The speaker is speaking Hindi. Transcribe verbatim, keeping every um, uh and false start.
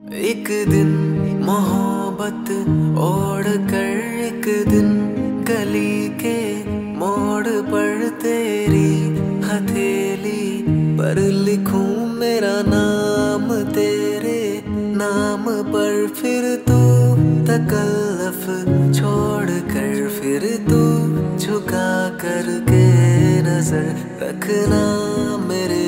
एक दिन मोहब्बत ओढ़ कर एक दिन गली के मोड़ पर तेरी हथेली पर लिखूं मेरा नाम तेरे नाम पर। फिर तू तकल्लफ छोड़ कर फिर तू झुका कर के नजर रखना मेरे